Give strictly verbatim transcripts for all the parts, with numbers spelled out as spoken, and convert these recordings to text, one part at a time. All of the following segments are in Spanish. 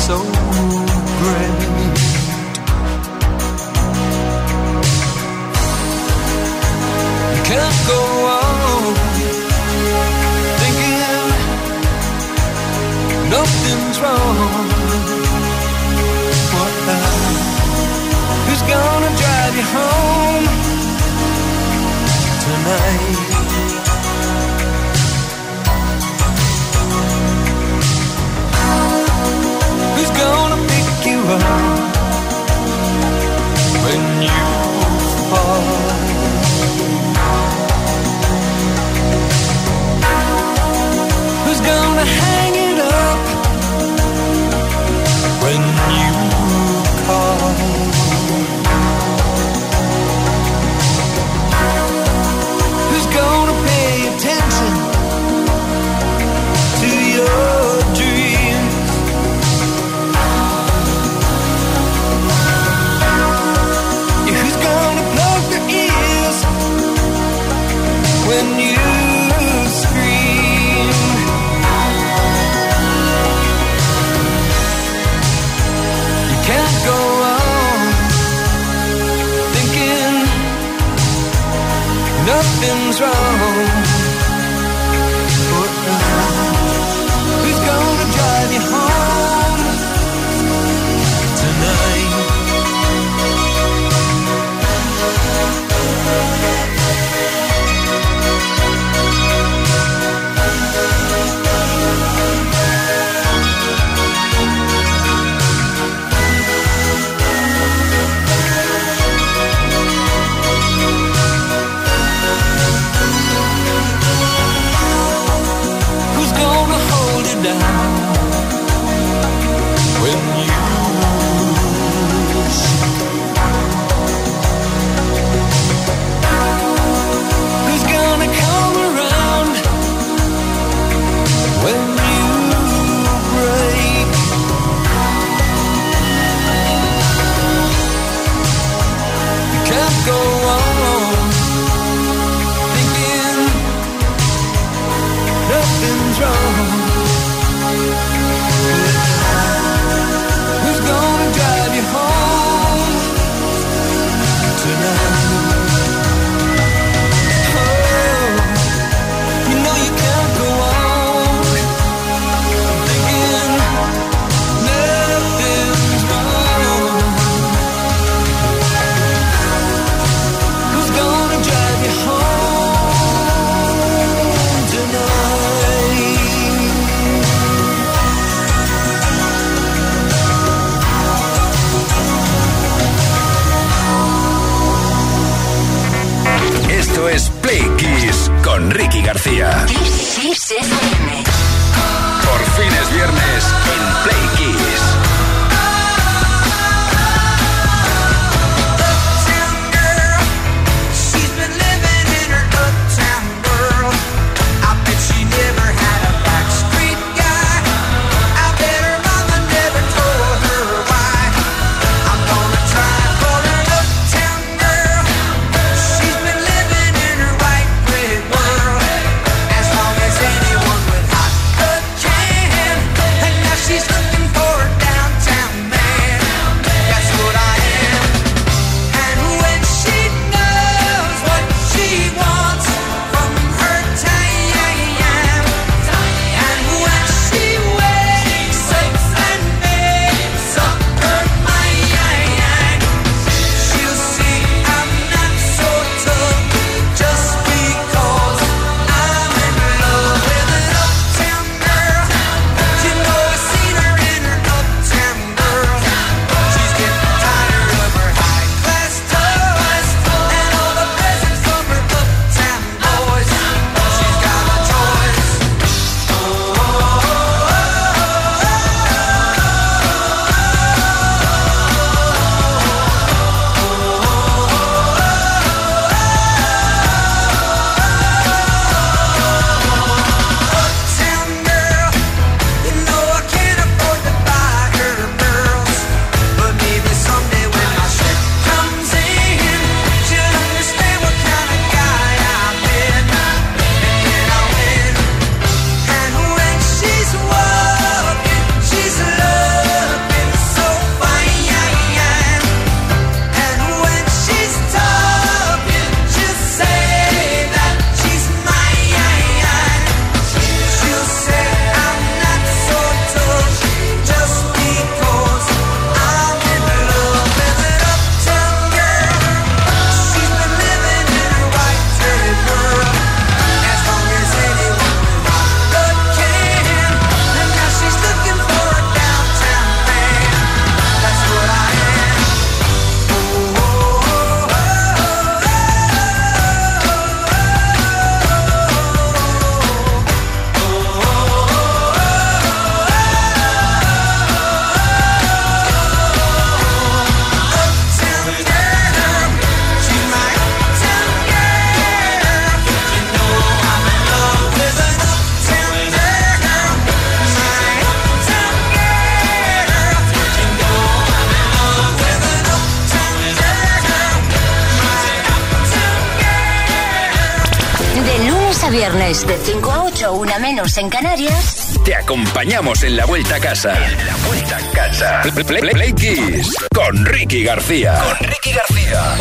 so great. You can't go on thinking nothing's wrong. What now? Who's gonna drive you home tonight? Who's gonna pick you up when you fall? Who's gonna hang it up when you call? Who's gonna pay attention to your dreams? Who's gonna plug their ears when you scream? You can't go on thinking nothing's wrong. Who's gonna drive you home tonight? Who's gonna hold you down when you shout? Who's gonna come around when you break? You can't go on thinking nothing's wrong. Who's gonna drive you home tonight? Oh, you know you can't go on thinking nothing's wrong. Who's gonna drive you home tonight? a viernes, de cinco a ocho, una menos en Canarias. Te acompañamos en la vuelta a casa. En la vuelta a casa. Play, play, play, Play Kiss con Ricky García. Con Ricky García.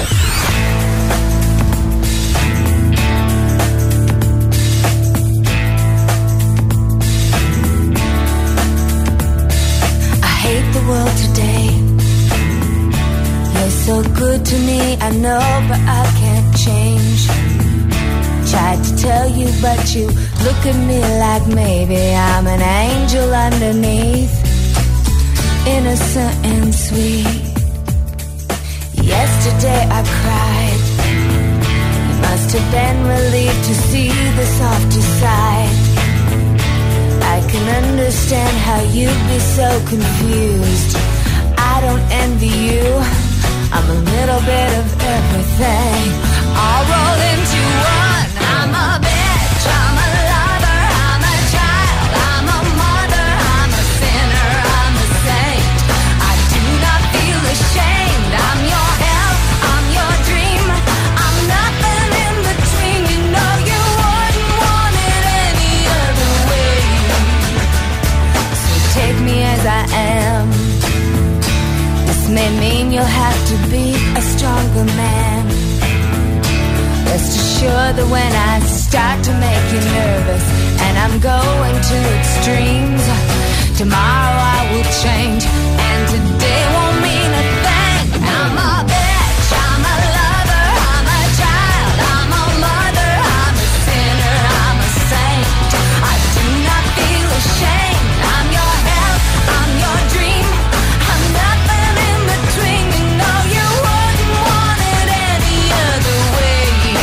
I hate the world today. You're so good to me, I know, but I can't change. Tried to tell you, but you look at me like maybe I'm an angel underneath, innocent and sweet. Yesterday I cried. You must have been relieved to see the softer side. I can understand how you'd be so confused. I don't envy you. I'm a little bit of everything, all rolled into one. I'm a bitch, I'm a lover, I'm a child, I'm a mother, I'm a sinner, I'm a saint. I do not feel ashamed. I'm your hell, I'm your dream. I'm nothing in between. You know you wouldn't want it any other way. So take me as I am. This may mean you'll have to be a stronger man. Rest assured that when I start to make you nervous and I'm going to extremes, tomorrow I will change and today won't mean a thing. I'm a bitch, I'm a lover, I'm a child, I'm a mother, I'm a sinner, I'm a saint. I do not feel ashamed. I'm your hell, I'm your dream. I'm nothing in between. You know you wouldn't want it any other way.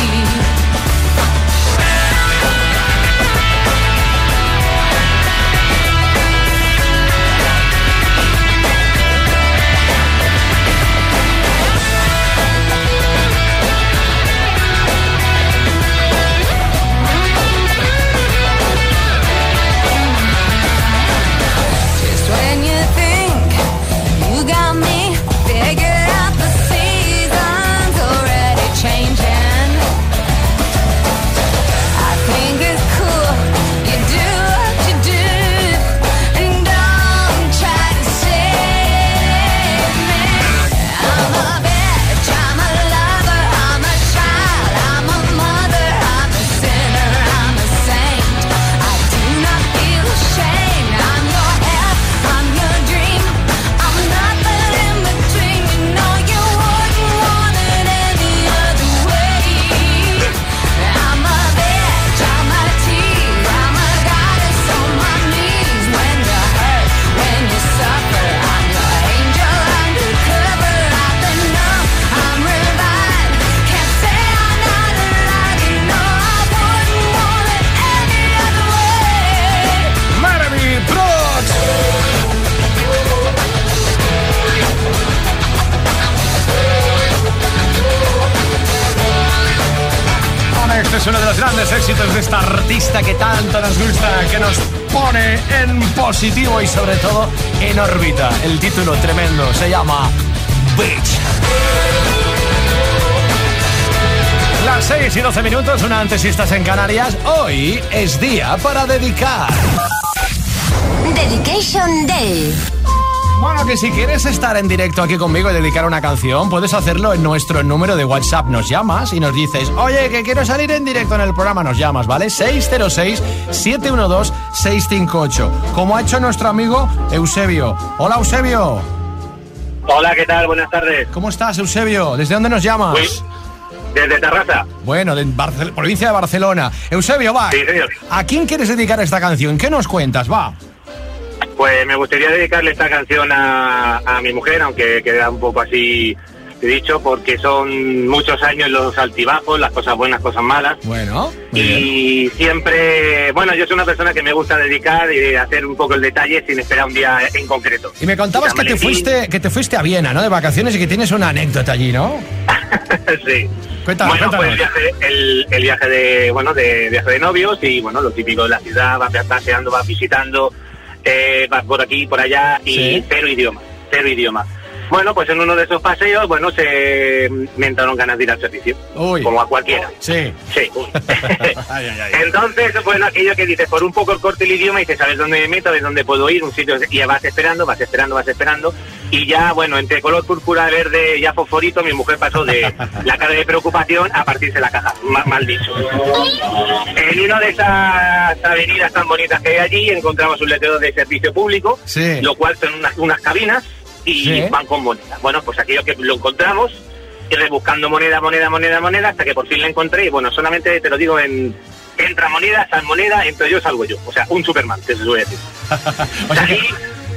When you think you got me figured out, the season's already changing. I think it's cool, you do what you do, and don't try to save me. I'm a bitch, I'm a lover, I'm a child, I'm a mother, I'm a sinner, I'm a saint. I do not feel ashamed. I'm your hell, I'm your dream. I'm nothing in between. You know you wouldn't want it any other way. I'm a bitch, I'm a tease, I'm a goddess on my knees. When you hurt, when you suffer, I'm your angel undercover. I've been numb, I'm revived. Can't say I'm not alive. You know I wouldn't want it any other way. Marami Brooks. Ahora, este es uno de los grandes éxitos de esta artista que tanto nos gusta, que nos pone en positivo y sobre todo en órbita. El título tremendo se llama Bitch. Las seis y doce minutos, una antes si estás en Canarias. Hoy es día para dedicar. Dedication Day. Bueno, que si quieres estar en directo aquí conmigo y dedicar una canción, puedes hacerlo en nuestro número de WhatsApp. Nos llamas y nos dices, oye, que quiero salir en directo en el programa. Nos llamas, ¿vale? seis cero seis, siete uno dos, seis cinco ocho. Como ha hecho nuestro amigo Eusebio. Hola, Eusebio. Hola, ¿qué tal? Buenas tardes. ¿Cómo estás, Eusebio? ¿Desde dónde nos llamas? Uy, desde Terrassa. Bueno, de Barcel- provincia de Barcelona. Eusebio, va. Sí, señor. ¿A quién quieres dedicar esta canción? ¿Qué nos cuentas? Va. Pues me gustaría dedicarle esta canción a, a mi mujer, aunque queda un poco así de dicho, porque son muchos años los altibajos, las cosas buenas, cosas malas. Bueno, muy y bien. Siempre, bueno, yo soy una persona que me gusta dedicar y hacer un poco el detalle sin esperar un día en concreto. Y me contabas que te fuiste que te fuiste a Viena, ¿no? De vacaciones y que tienes una anécdota allí, ¿no? Sí. Cuéntanos, bueno, cuéntanos. pues el viaje, el, el viaje de, bueno, de viaje de novios y bueno, lo típico de la ciudad, vas paseando, vas visitando, eh, vas por aquí, por allá y Sí. cero idioma, cero idioma. Bueno, pues en uno de esos paseos, bueno, se me entraron ganas de ir al servicio. Uy. Como a cualquiera. Sí. Sí, uy. Ay, ay, ay. Entonces, bueno, aquello que dices, por un poco el corte el idioma, y dices, ¿sabes dónde me meto? ¿Sabes dónde puedo ir? Un sitio, y vas esperando, vas esperando, vas esperando, y ya, bueno, entre color púrpura, verde, ya fosforito, mi mujer pasó de la cara de preocupación a partirse la caja, mal, mal dicho. En una de esas avenidas tan bonitas que hay allí, encontramos un letrero de servicio público, Sí. lo cual son unas, unas cabinas, y Sí. van con moneda. Bueno, pues aquello que lo encontramos, y rebuscando moneda, moneda, moneda, moneda, hasta que por fin la encontré, y bueno, solamente te lo digo en... Entra moneda, sal moneda, entro yo, salgo yo. O sea, un Superman, te suele decir. O sea que- Salí...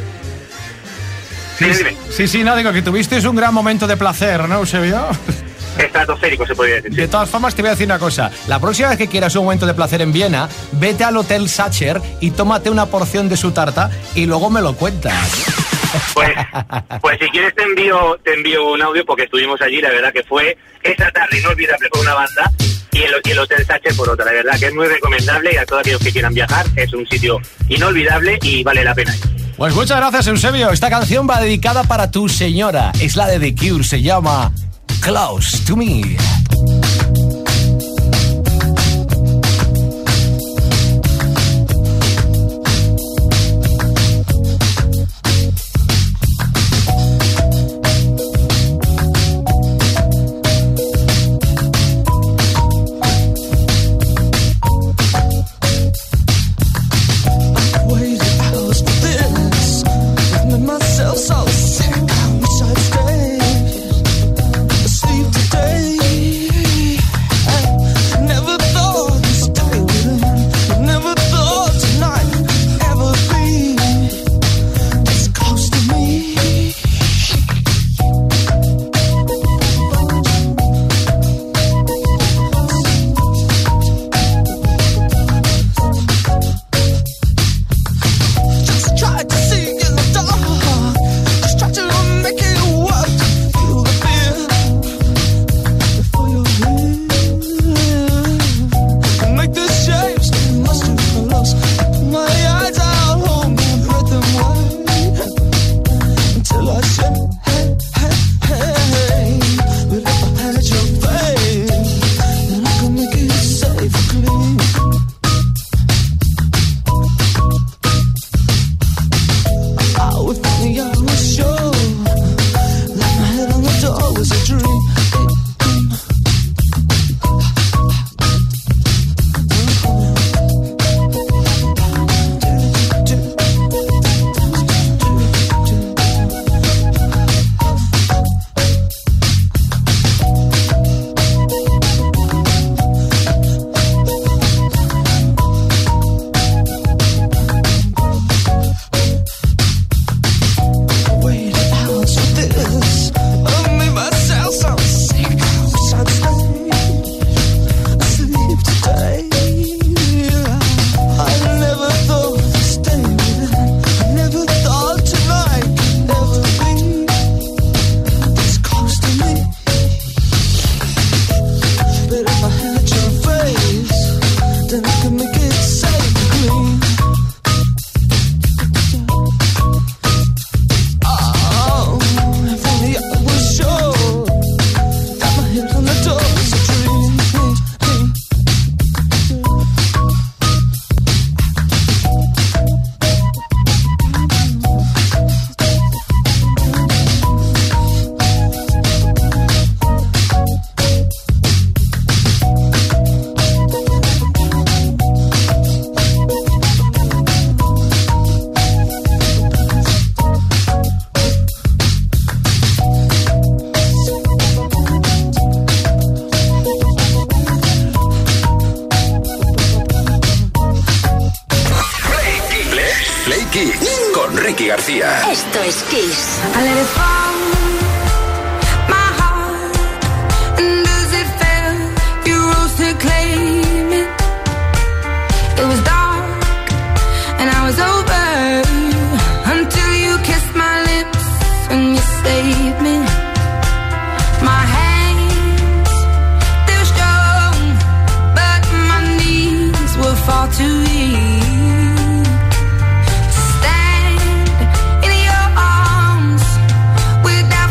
Sí, Dime, sí, dime. sí, sí, no, digo que tuvisteis un gran momento de placer, ¿no, Eusebio? Estratosférico, se podría decir. De todas formas, te voy a decir una cosa. La próxima vez que quieras un momento de placer en Viena, vete al Hotel Sacher y tómate una porción de su tarta y luego me lo cuentas. Pues, pues si quieres te envío, te envío un audio, porque estuvimos allí, la verdad que fue esa tarde inolvidable por una banda, y el, y el Hotel Sacher por otra. La verdad que es muy recomendable, y a todos aquellos que quieran viajar, es un sitio inolvidable y vale la pena ir. Pues muchas gracias, Eusebio. Esta canción va dedicada para tu señora. Es la de The Cure, se llama Close to Me. Ricky García. Esto es Kiss. I let it fall, my heart. And does it fail? You rose to claim it. It was dark and I was over until you kissed my lips and you saved me. My hands, they're strong, but my knees will fall too weak. Without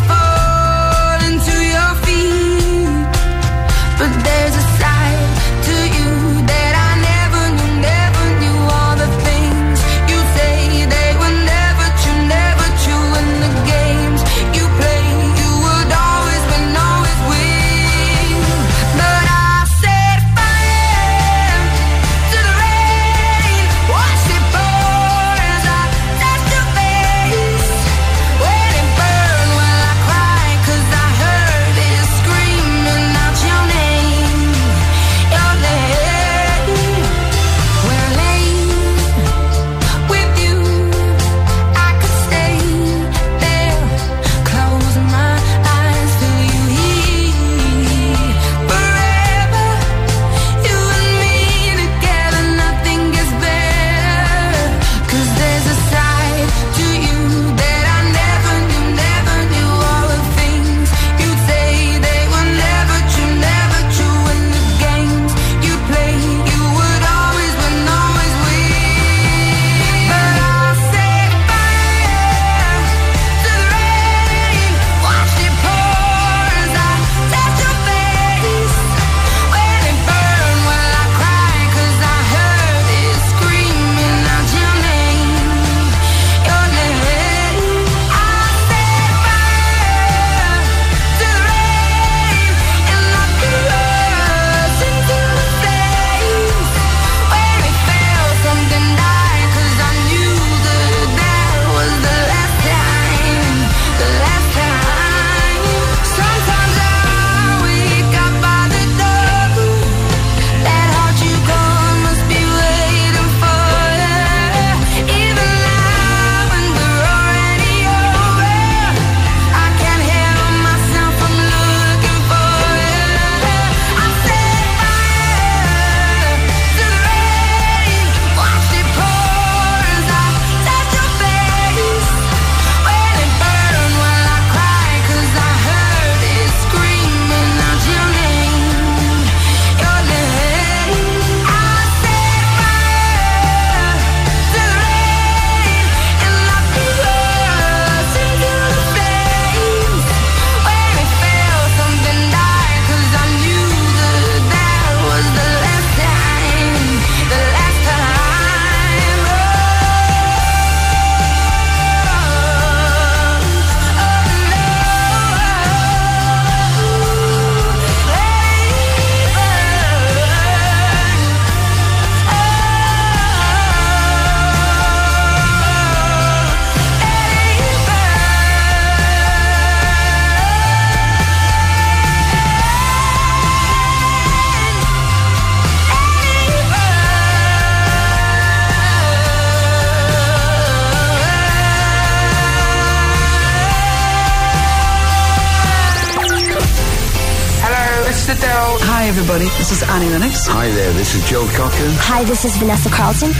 Hi everybody, this is Annie Lennox. Hi there, this is Joe Cocker. Hi, this is Vanessa Carlton.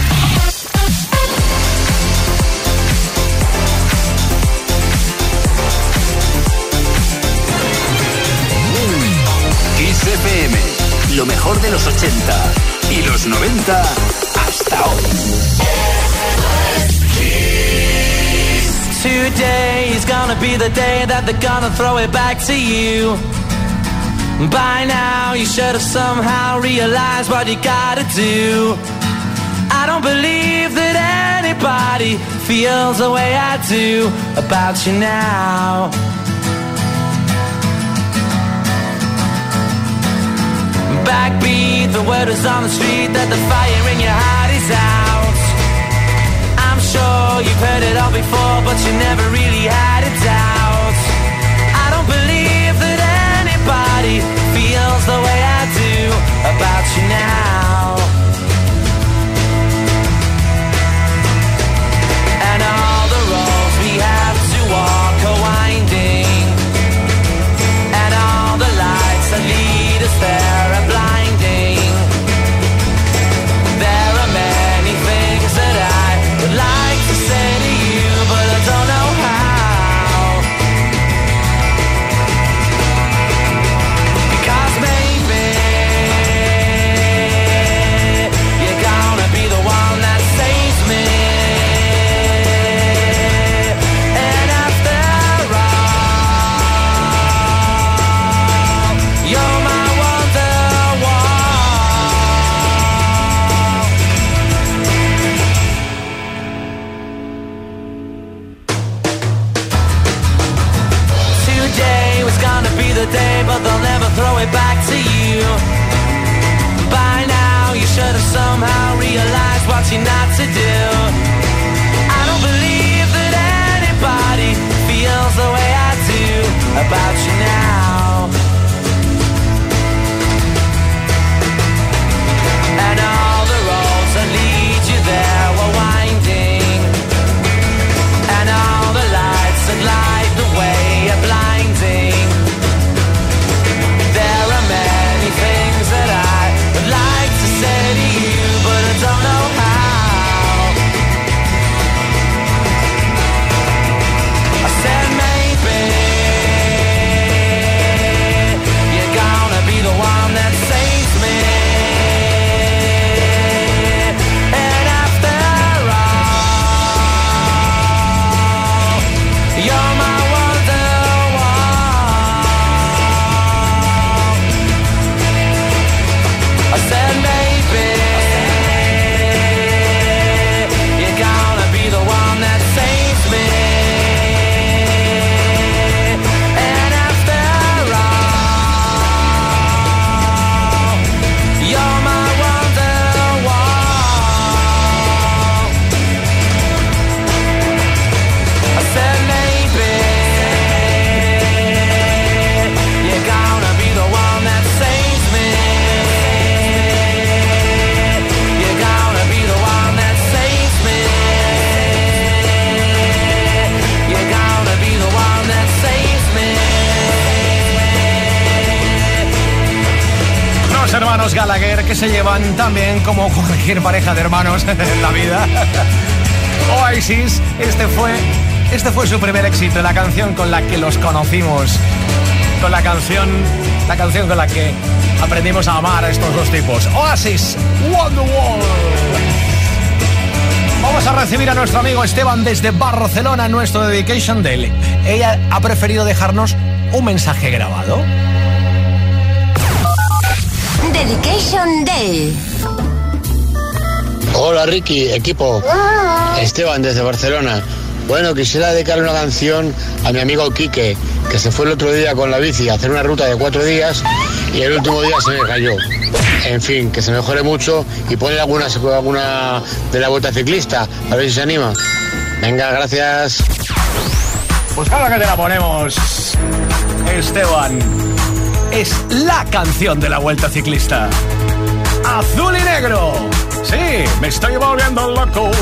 Kiss F M, lo mejor de los ochenta y los noventa hasta hoy. Today is gonna be the day that they're gonna throw it back to you. By now you should have somehow realized what you gotta do. I don't believe that anybody feels the way I do about you now. Backbeat, the word is on the street that the fire in your heart is out. I'm sure you've heard it all before, but you never really had a doubt. I don't believe that anybody feels the way I do about you now. And all the roads we have to walk are winding, and all the lights that lead us there are blinding. There are many things that I would like to say to you, but I don't know how. Because maybe you're gonna be the one that saves me. And after all, you're my wonderwall. Today was gonna be the day, but they'll never throw it back to you. By now you should have somehow realized what you're not to do. I don't believe that anybody feels the way I do about you now. And all the roads that lead you there were winding, and all the lights that light the way are blinding. There are many things that I would like to say to you, but I don't know how. I said maybe you're gonna be the one that saves me. And after all, you're my wonderwall. I said maybe you're gonna be the one that saves me. And after all, you're my wonderwall. I said maybe you're gonna be the one that saves me. You're gonna be the one that saves me. You're gonna be the one that saves me. Los hermanos Gallagher, que se llevan también como cualquier pareja de hermanos en la vida. Oasis, este fue, este fue su primer éxito, la canción con la que los conocimos, con la canción, la canción con la que aprendimos a amar a estos dos tipos. Oasis, Wonderwall. Vamos a recibir a nuestro amigo Esteban desde Barcelona en nuestro Dedication Day. Ella ha preferido dejarnos un mensaje grabado. Dedication Day. Hola Ricky, equipo. Esteban desde Barcelona. Bueno, quisiera dedicarle una canción a mi amigo Quique, que se fue el otro día con la bici a hacer una ruta de cuatro días y el último día se me cayó. En fin, que se mejore mucho y ponle alguna, alguna de la Vuelta Ciclista, a ver si se anima. Venga, gracias. Pues claro que te la ponemos, Esteban. Es la canción de la Vuelta Ciclista. Azul y negro. Sí, me estoy volviendo loco.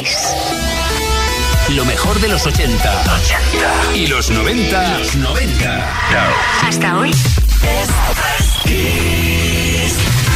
Kiss. Lo mejor de los ochenta, ochenta. Y los noventa. Los noventa. No. Hasta hoy. Kiss.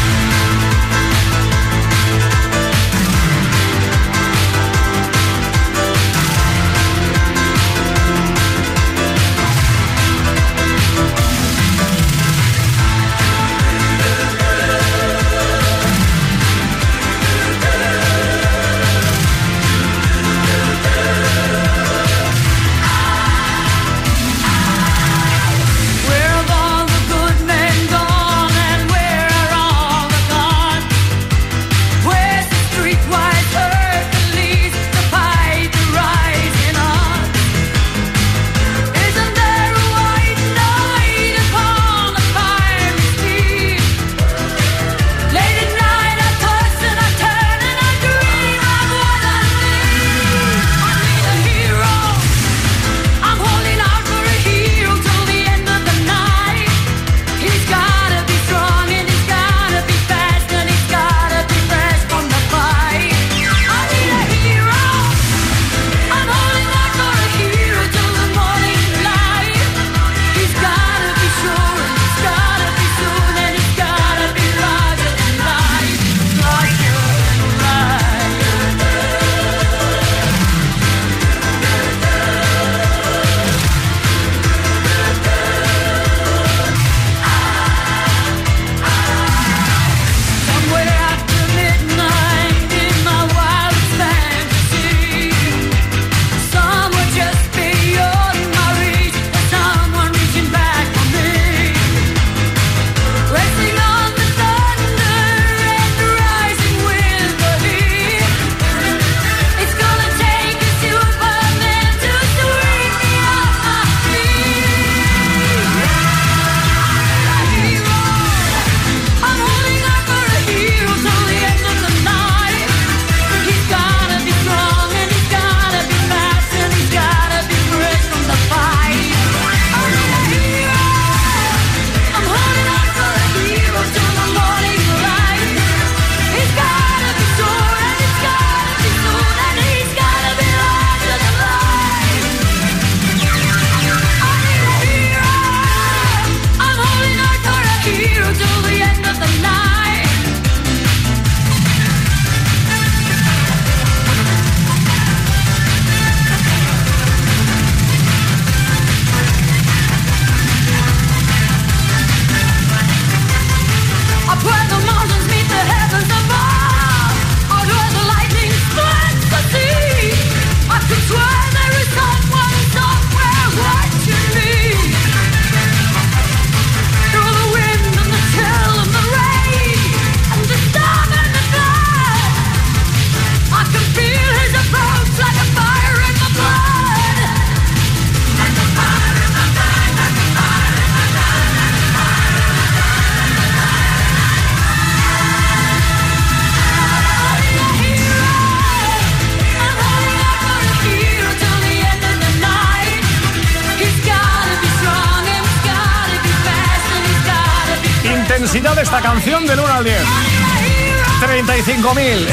Intensidad de esta canción del uno al diez. treinta y cinco mil.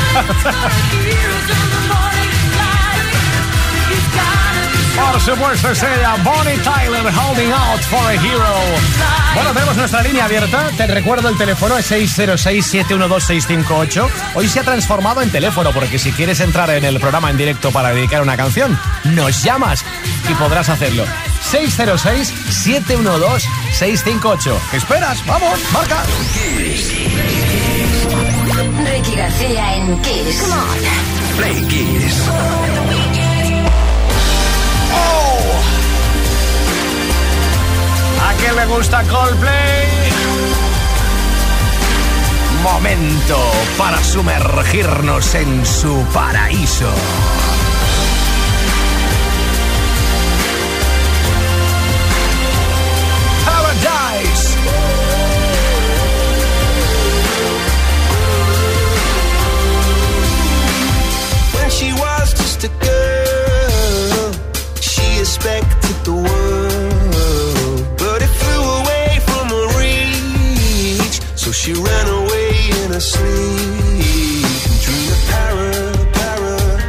Por supuesto es ella, Bonnie Tyler, Holding Out for a Hero. Bueno, tenemos nuestra línea abierta. Te recuerdo, el teléfono es seis cero seis, siete uno dos, seis cinco ocho. Hoy se ha transformado en teléfono porque si quieres entrar en el programa en directo para dedicar una canción, nos llamas y podrás hacerlo. seis cero seis, siete uno dos, seis cinco ocho. ¿Qué esperas? Vamos, marca. Ricky García en Kiss. Come on. Play Kiss. Oh. ¿A quién le gusta Coldplay? Momento para sumergirnos en su paraíso. Paradise. When she was just a girl, she expected the world, but it flew away from her reach, so she ran away in her sleep and dreamed of para, para,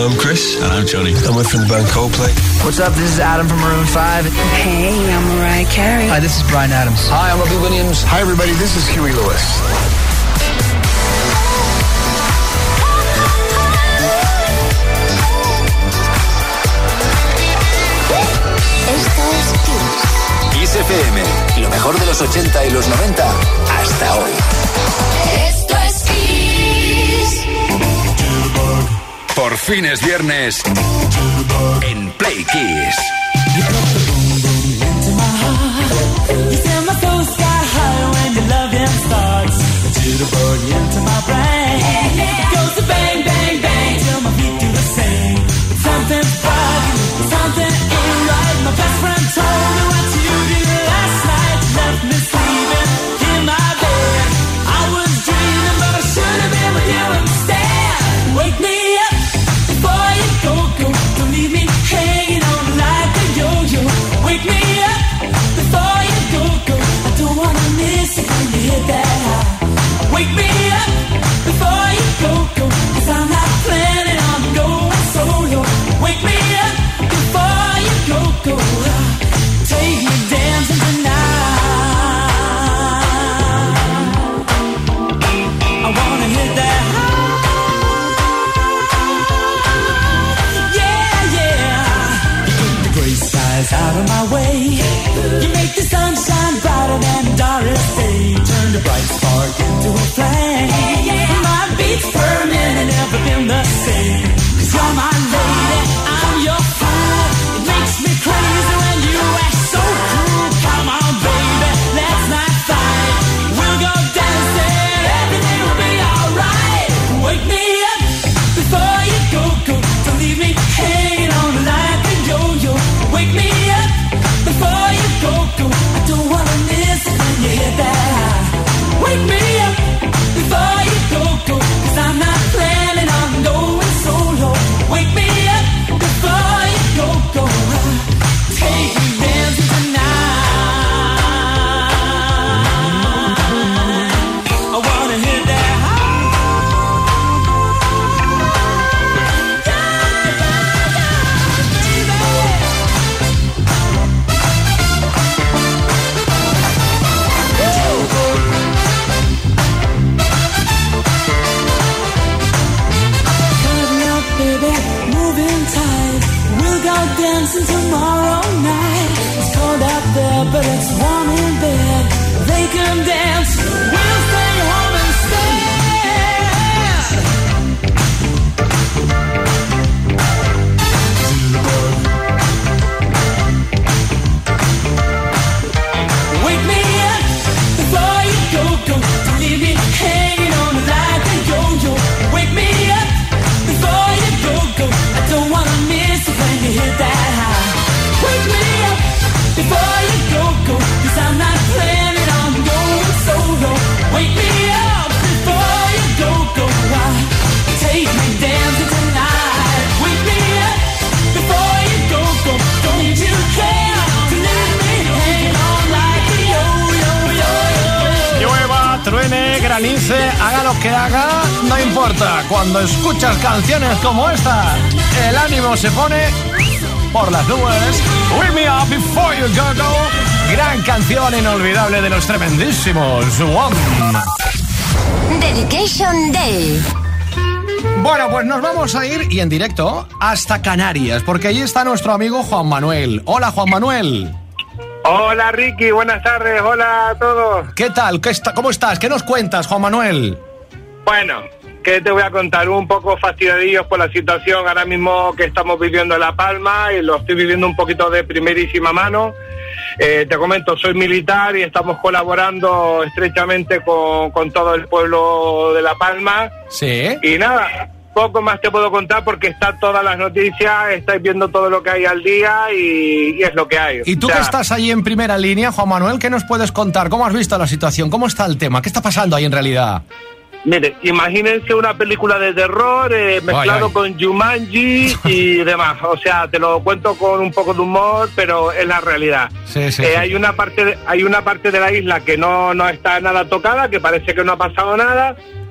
I'm Chris. And I'm Johnny. And we're from the band Coldplay. What's up? This is Adam from Maroon five. Hey, I'm Mariah Carey. Hi, this is Bryan Adams. Hi, I'm Robbie Williams. Hi everybody, this is Huey Lewis. Esto es Kiss. Kiss F M, lo mejor de los ochenta y los noventa hasta hoy. Esto es Kiss. Por fin es viernes en Play Kiss. Out of my way, you make the sunshine brighter than Doris Day. Turn the bright spark into a flame. My beats per minute never been the same. 'Cause you're my lady, I'm your fool. It makes me crazy when you act so cruel. Come on, baby, let's not fight. We'll go dancing, everything will be alright. Wake me up before you go, go. Don't leave me hanging on like a yo-yo. Wake me up before you go, go. I don't wanna miss it when you hit that high. Wake me up before you go, go. 'Cause I'm not planning on going solo. Wake me up before you go, go. Take me dancing tonight. I wanna hit that high. Dancing tomorrow night. It's cold out there, but it's warm in bed. They can dance, we'll stay home instead. Wake me up before you go, go. Don't leave me hanging on like a yo-yo. Wake me up before you go, go. I don't wanna miss it when you hit that. Wake me up before you go, go. 'Cause I'm not planning on going solo. Wake me up before you go, go. Take me dancing tonight. Wake me up before you go, go. Don't you care to leave me hanging on like a yo-yo, yo-yo. Llueva, truene, granice, haga lo que haga, no importa. Cuando escuchas canciones como esta, el ánimo se pone por las nubes. Wake me up before you go, go. Gran canción inolvidable de los tremendísimos One. Dedication Day. Bueno, pues nos vamos a ir y en directo hasta Canarias, porque allí está nuestro amigo Juan Manuel. Hola, Juan Manuel. Hola, Ricky, buenas tardes, hola a todos. ¿Qué tal? ¿Qué está, ¿Cómo estás? ¿Qué nos cuentas, Juan Manuel? Bueno, ¿qué te voy a contar? Un poco fastidiados por la situación ahora mismo que estamos viviendo en La Palma, y lo estoy viviendo un poquito de primerísima mano. Eh, te comento, soy militar y estamos colaborando estrechamente con, con todo el pueblo de La Palma. Sí. Y nada, poco más te puedo contar porque están todas las noticias, estáis viendo todo lo que hay al día y, y es lo que hay. ¿Y tú, o sea, que estás ahí en primera línea, Juan Manuel, qué nos puedes contar? ¿Cómo has visto la situación? ¿Cómo está el tema? ¿Qué está pasando ahí en realidad? Mire, imagínense una película de terror eh, mezclado ay, ay. con Jumanji y demás. O sea, te lo cuento con un poco de humor, pero es la realidad. Sí, sí, eh, sí. Hay una parte de, hay una parte de la isla que no, no está nada tocada, que parece que no ha pasado nada.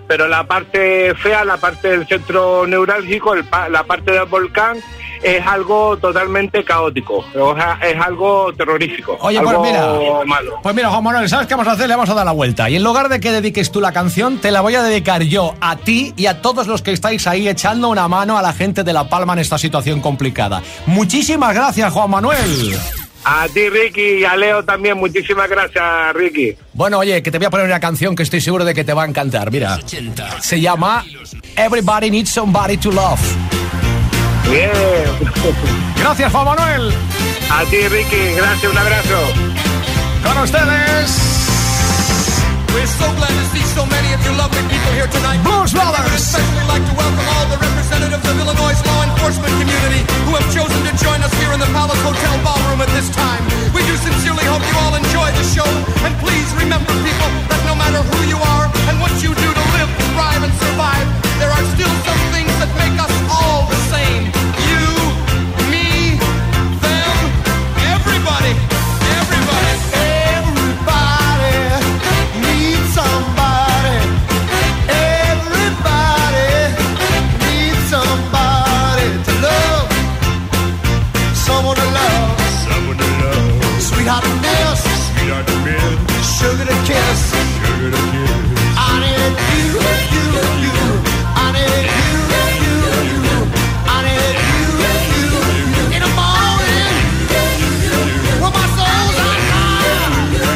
pero la parte fea, la parte del centro neurálgico, el, la parte del volcán, es algo totalmente caótico, o sea, es algo terrorífico. Oye, algo pues mira, malo. Pues mira, Juan Manuel, ¿sabes qué vamos a hacer? Le vamos a dar la vuelta. Y en lugar de que dediques tú la canción, te la voy a dedicar yo a ti y a todos los que estáis ahí echando una mano a la gente de La Palma en esta situación complicada. Muchísimas gracias, Juan Manuel. A ti, Ricky, y a Leo también, muchísimas gracias, Ricky. Bueno, oye, que te voy a poner una canción que estoy seguro de que te va a encantar. Mira, se llama Everybody Needs Somebody to Love. Bien. Gracias, Juan Manuel. A ti, Ricky, gracias, un abrazo. Con ustedes, we're so glad to see so many of you lovely people here tonight. Blues Brothers. I'd especially like to welcome all the representatives of Illinois' law enforcement community who have chosen to join us here in the Palace Hotel ballroom at this time. We do sincerely hope you all enjoy the show. And please remember, people, that no matter who you are and what you do to live, thrive, and survive, there are still some things that make us all the same. You, me, them, everybody. Everybody. Everybody needs somebody. Everybody needs somebody to love. Someone to love. Someone to love. Sweetheart to miss. Sweetheart to miss. Sugar to kiss. Sugar to kiss. I need you, you, you. I need you, you, you. I need you, you, you. In the morning, when my soul's on fire.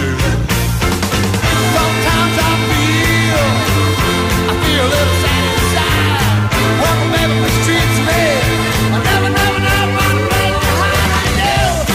Sometimes I feel, I feel a little sad inside. When my baby mistreats me, I never, never, never want to make it hide. I do.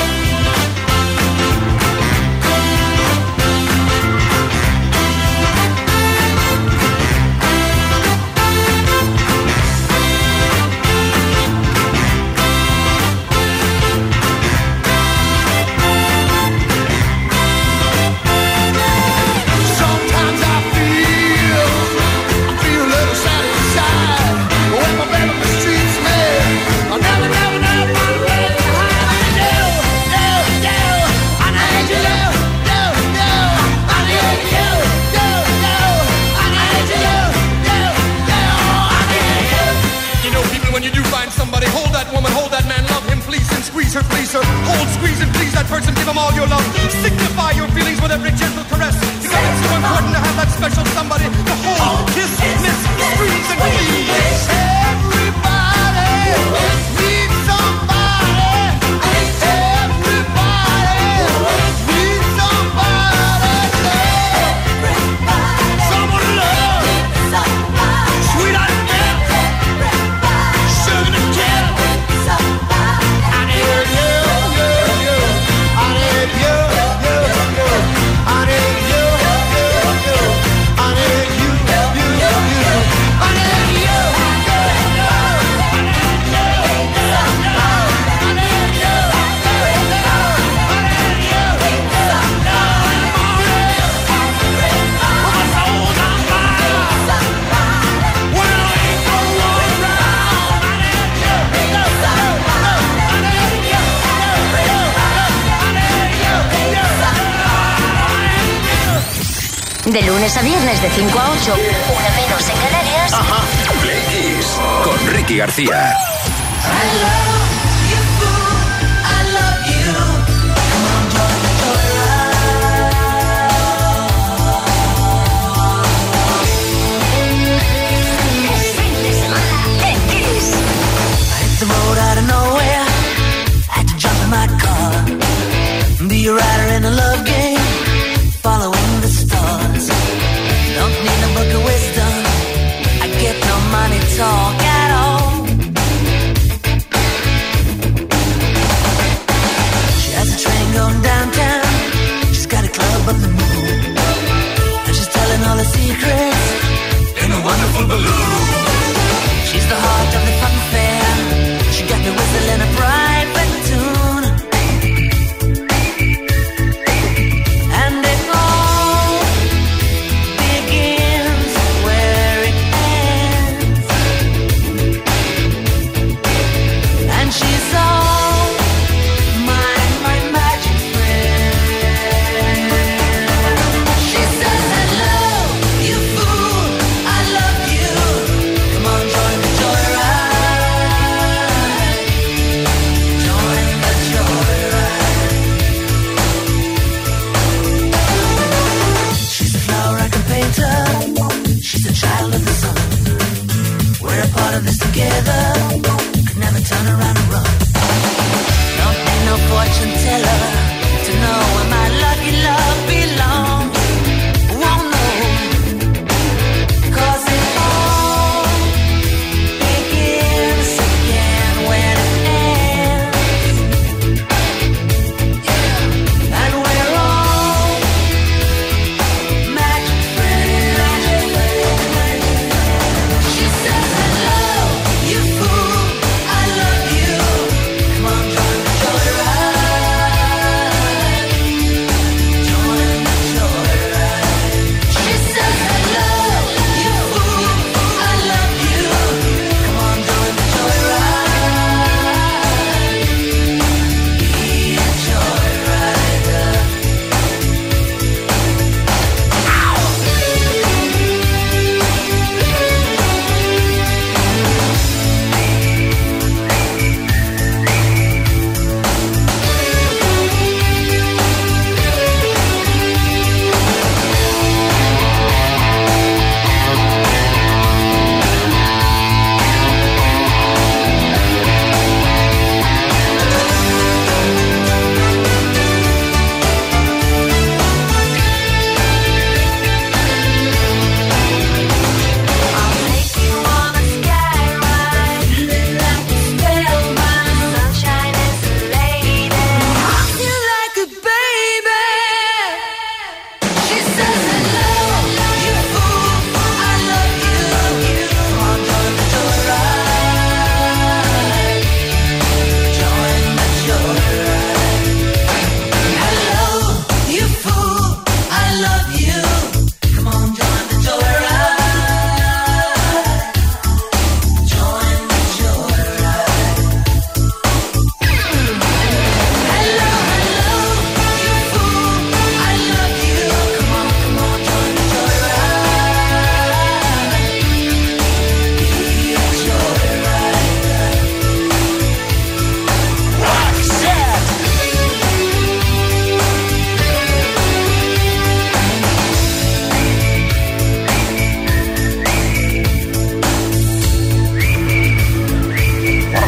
Sometimes I feel, I feel a little sad inside. When my baby mistreats me, I never, never, never want to make it hide. I do, do, do. I need you, do, do, do. I need you, do, do. I need you, do, do. I need you. You know, people, when you do find somebody, hold that woman, hold that man, love him, please, and squeeze her, please her. Hold, squeeze, and please that person, give him all your love. Signify your feelings with every gentle caress. Because it's so important to have that special somebody to hold, kiss, miss, squeeze, and please. Everybody needs somebody. Everybody needs somebody to love. Someone to love. Sweetheart to miss. Sugar to kiss. I need you, you, you. I need you, you, you. I need you, you, you. I need you, you, you. I need you, you, you. De lunes a viernes de cinco a ocho, una menos en Canarias. Play Kiss con Ricky García. The road out of nowhere, had to jump in my car, be a rider in a love game, following the stars. Don't need a book of wisdom, I get no money talk at all.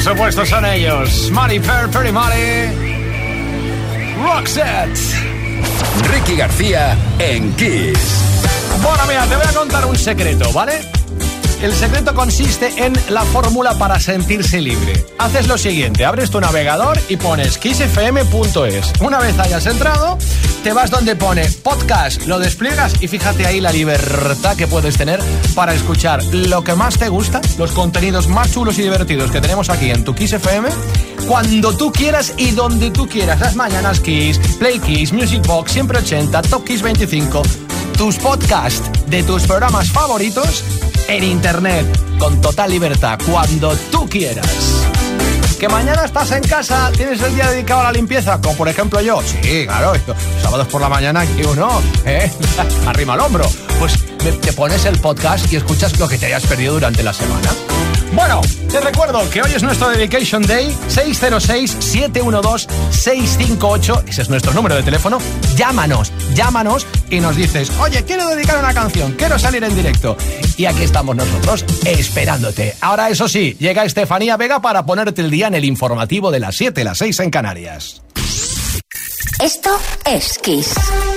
supuesto son ellos. Money Fair, Pretty Money, Roxette. Ricky García en Kiss. Bueno, mira, te voy a contar un secreto, ¿vale? El secreto consiste en la fórmula para sentirse libre. Haces lo siguiente, abres tu navegador y pones kiss f m punto es. Una vez hayas entrado, te vas donde pone podcast, lo despliegas y fíjate ahí la libertad que puedes tener para escuchar lo que más te gusta, los contenidos más chulos y divertidos que tenemos aquí en tu Kiss F M, cuando tú quieras y donde tú quieras. Las mañanas Kiss, Play Kiss, Music Box, Siempre ochenta, Top Kiss veinticinco, tus podcasts de tus programas favoritos en internet, con total libertad, cuando tú quieras. Que mañana estás en casa, tienes el día dedicado a la limpieza, como por ejemplo yo. Sí, claro, yo, sábados por la mañana aquí uno, ¿eh? Arrima el hombro. Pues te pones el podcast y escuchas lo que te hayas perdido durante la semana. Bueno, te recuerdo que hoy es nuestro Dedication Day. Seis cero seis, siete uno dos, seis cinco ocho. Ese es nuestro número de teléfono. Llámanos, llámanos y nos dices: oye, quiero dedicar una canción, quiero salir en directo. Y aquí estamos nosotros esperándote. Ahora, eso sí, llega Estefanía Vega para ponerte el día en el informativo de las siete, las seis en Canarias. Esto es Kiss.